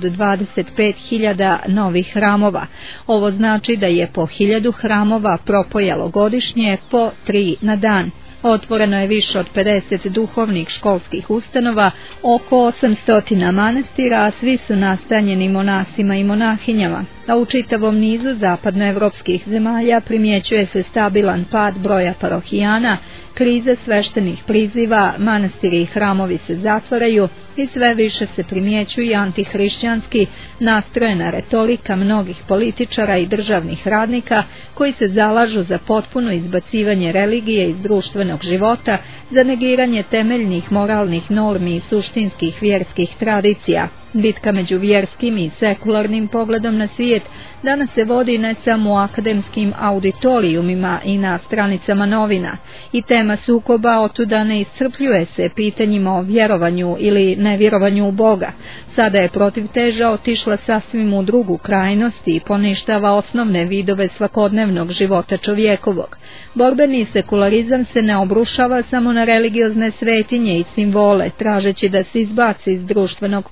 25.000 novih hramova. Ovo znači da je po 1.000 hramova propojalo godišnje po 3 na dan. Otvoreno je više od 50 duhovnih školskih ustanova, oko 800 manastira, a svi su nastanjeni monasima i monahinjama. A u čitavom nizu zapadnoevropskih zemalja primjećuje se stabilan pad broja parohijana, krize sveštenih priziva, manastiri i hramovi se zatvaraju i sve više se primjećuje antihrišćanski nastrojena retorika mnogih političara i državnih radnika koji se zalažu za potpuno izbacivanje religije iz društvenog života, za negiranje temeljnih moralnih normi i suštinskih vjerskih tradicija. Bitka među vjerskim i sekularnim pogledom na svijet danas se vodi ne samo u akademskim auditorijumima i na stranicama novina. I tema sukoba otuda ne iscrpljuje se pitanjima o vjerovanju ili nevjerovanju u Boga. Sada je protivteža otišla sasvim u drugu krajnost i poništava osnovne vidove svakodnevnog života čovjekovog. Borbeni sekularizam se ne obrušava samo na religiozne svetinje i simbole, tražeći da se izbaci iz društvenog prostora.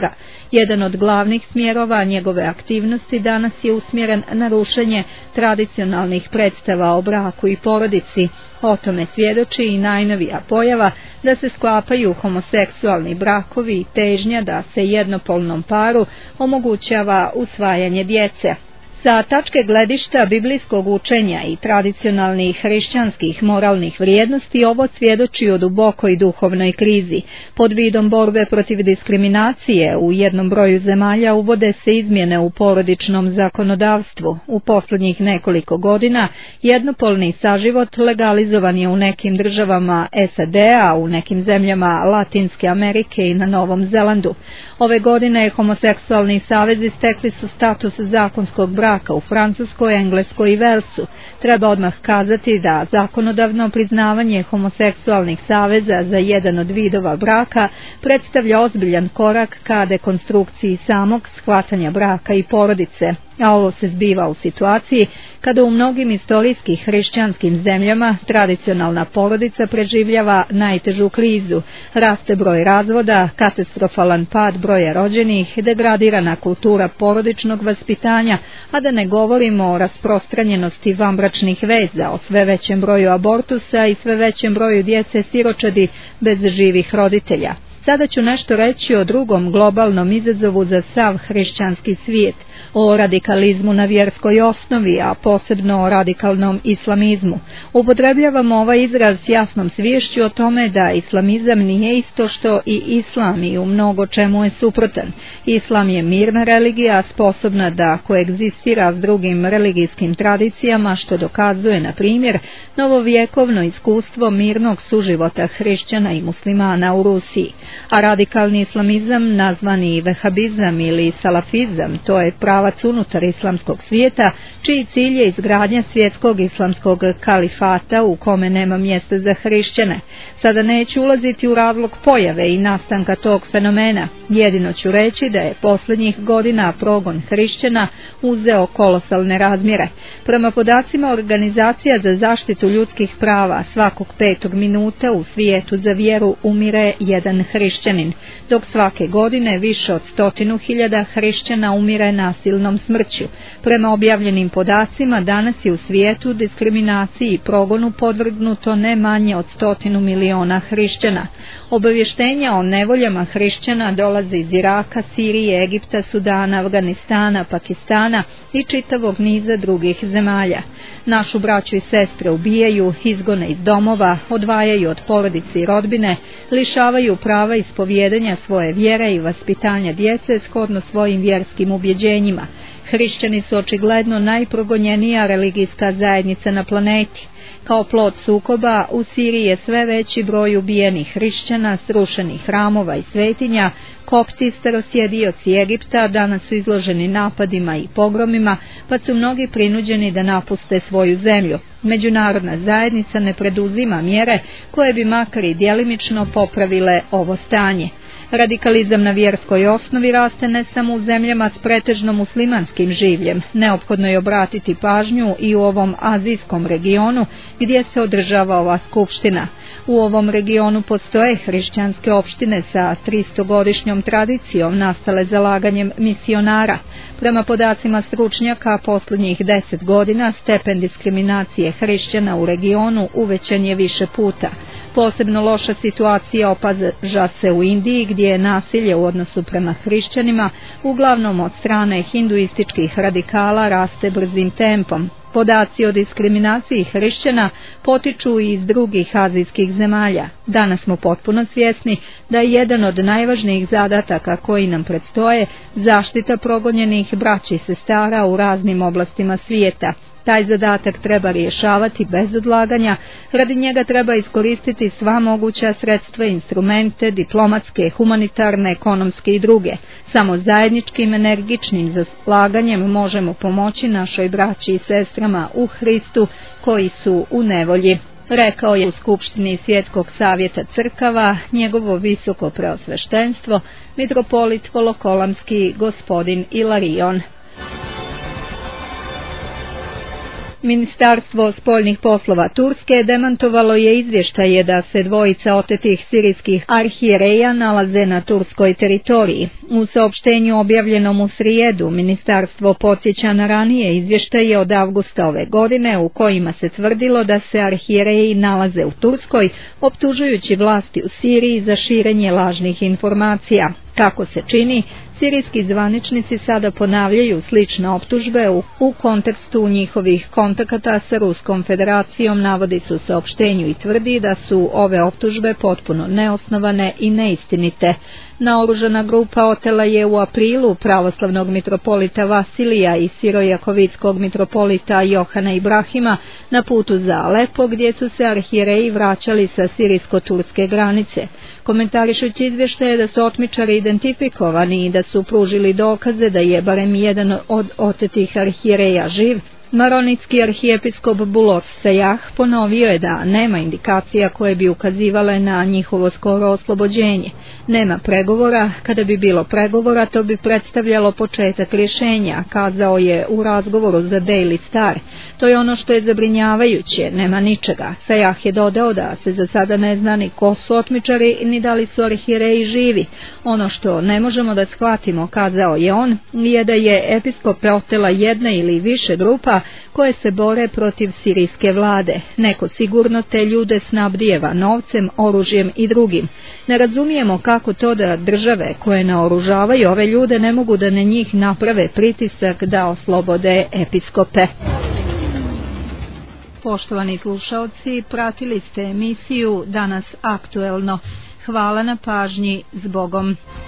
izbora. Jedan od glavnih smjerova njegove aktivnosti danas je usmjeren na rušenje tradicionalnih predstava o braku i porodici. O tome svjedoči i najnovija pojava da se sklapaju homoseksualni brakovi i težnja da se jednopolnom paru omogućava usvajanje djece. Sa tačke gledišta biblijskog učenja i tradicionalnih hrišćanskih moralnih vrijednosti ovo svjedoči o dubokoj duhovnoj krizi. Pod vidom borbe protiv diskriminacije u jednom broju zemalja uvode se izmjene u porodičnom zakonodavstvu. U posljednjih nekoliko godina jednopolni saživot legalizovan je u nekim državama SAD-a, u nekim zemljama Latinske Amerike i na Novom Zelandu. Ove godine homoseksualni savezi stekli su status zakonskog braka u Francuskoj, Engleskoj i Velsu. Treba odmah kazati da zakonodavno priznavanje homoseksualnih saveza za jedan od vidova braka predstavlja ozbiljan korak ka dekonstrukciji samog shvatanja braka i porodice. A ovo se zbiva u situaciji kada u mnogim istorijskih hrišćanskim zemljama tradicionalna porodica preživljava najtežu krizu, raste broj razvoda, katastrofalan pad broja rođenih, degradirana kultura porodičnog vaspitanja, a da ne govorimo o rasprostranjenosti vanbračnih veza, o sve većem broju abortusa i sve većem broju djece siročadi bez živih roditelja. Sada ću nešto reći o drugom globalnom izazovu za sav hrišćanski svijet, o radikalizmu na vjerskoj osnovi, a posebno o radikalnom islamizmu. Upotrebljavamo ovaj izraz s jasnom sviješću o tome da islamizam nije isto što i islam i u mnogo čemu je suprotan. Islam je mirna religija, sposobna da koegzistira s drugim religijskim tradicijama, što dokazuje, na primjer, novovjekovno iskustvo mirnog suživota hrišćana i muslimana u Rusiji. A radikalni islamizam, nazvani vehabizam ili salafizam, to je pravac unutar islamskog svijeta, čiji cilj je izgradnja svjetskog islamskog kalifata u kome nema mjesta za hrišćane. Sada neću ulaziti u razlog pojave i nastanka tog fenomena. Jedino ću reći da je posljednjih godina progon hrišćana uzeo kolosalne razmjere. Prema podacima Organizacija za zaštitu ljudskih prava, svakog 5. minuta u svijetu za vjeru umire jedan hrišćanin, dok svake godine više od 100.000 hrišćana umire nasilnom smrću. Prema objavljenim podacima danas je u svijetu diskriminaciji i progonu podvrgnuto ne manje od 100 miliona hrišćana. Obavještenja o nevoljama hrišćana dolaze iz Iraka, Sirije, Egipta, Sudana, Afganistana, Pakistana i čitavog niza drugih zemalja. Našu braću i sestre ubijaju, izgone iz domova, odvajaju od porodice i rodbine, lišavaju prava ispovjedanja svoje vjere i vaspitanja djece shodno svojim vjerskim ubjeđenjima. Hrišćani su očigledno najprogonjenija religijska zajednica na planeti. Kao plod sukoba u Siriji je sve veći broj ubijenih hrišćana, srušenih hramova i svetinja. Kopti, starosjedioci Egipta danas su izloženi napadima i pogromima, pa su mnogi prinuđeni da napuste svoju zemlju. Međunarodna zajednica ne preduzima mjere koje bi makar i djelimično popravile ovo stanje. Radikalizam na vjerskoj osnovi raste ne samo u zemljama s pretežno muslimanskim življem. Neophodno je obratiti pažnju i u ovom azijskom regionu gdje se održava ova skupština. U ovom regionu postoje hrišćanske opštine sa 300-godišnjom tradicijom nastale zalaganjem misionara. Prema podacima stručnjaka, posljednjih 10 godina stepen diskriminacije hrišćana u regionu uvećan je više puta. Posebno loša situacija opaža se u Indiji, gdje je nasilje u odnosu prema hrišćanima, uglavnom od strane hinduističkih radikala, raste brzim tempom. Podaci o diskriminaciji hrišćana potiču i iz drugih azijskih zemalja. Danas smo potpuno svjesni da je jedan od najvažnijih zadataka koji nam predstoje zaštita progonjenih braća i sestara u raznim oblastima svijeta. Taj zadatak treba rješavati bez odlaganja, radi njega treba iskoristiti sva moguća sredstva i instrumente, diplomatske, humanitarne, ekonomske i druge. Samo zajedničkim energičnim zalaganjem možemo pomoći našoj braći i sestrama u Hristu koji su u nevolji. Rekao je u Skupštini Svjetskog savjeta crkava njegovo visoko preosveštenstvo, mitropolit Volokolamski gospodin Ilarion. Ministarstvo spoljnih poslova Turske demantovalo je izvještaje da se dvojica otetih sirijskih arhijereja nalaze na turskoj teritoriji. U saopštenju objavljenom u srijedu, ministarstvo podsjeća na ranije izvještaje od avgusta ove godine u kojima se tvrdilo da se arhijereji nalaze u Turskoj, optužujući vlasti u Siriji za širenje lažnih informacija. Kako se čini, sirijski zvaničnici sada ponavljaju slične optužbe u kontekstu njihovih kontakata sa Ruskom federacijom, navodi se u saopštenju i tvrdi da su ove optužbe potpuno neosnovane i neistinite. Naoružana grupa otela je u aprilu pravoslavnog mitropolita Vasilija i sirojakovitskog mitropolita Johana Ibrahima na putu za Alepo, gdje su se arhijereji vraćali sa sirijsko-turske granice. Komentarišući izvještaje da su otmičari identifikovani i da su pružili dokaze da je barem jedan od otetih arhijereja živ, maronitski arhijepiskop Bulos Sejah ponovio je da nema indikacija koje bi ukazivale na njihovo skoro oslobođenje. Nema pregovora, kada bi bilo pregovora to bi predstavljalo početak rješenja, kazao je u razgovoru za Daily Star. To je ono što je zabrinjavajuće, nema ničega. Sejah je dodao da se za sada ne zna ni ko su otmičari ni da li su arhijereji živi. Ono što ne možemo da shvatimo, kazao je on, je da je episkope otela jedna ili više grupa koje se bore protiv sirijske vlade. Neko sigurno te ljude snabdijeva novcem, oružjem i drugim. Ne razumijemo kako to da države koje naoružavaju ove ljude ne mogu da na njih naprave pritisak da oslobode episkope. Poštovani slušaoci, pratili ste emisiju Danas aktuelno. Hvala na pažnji, zbogom.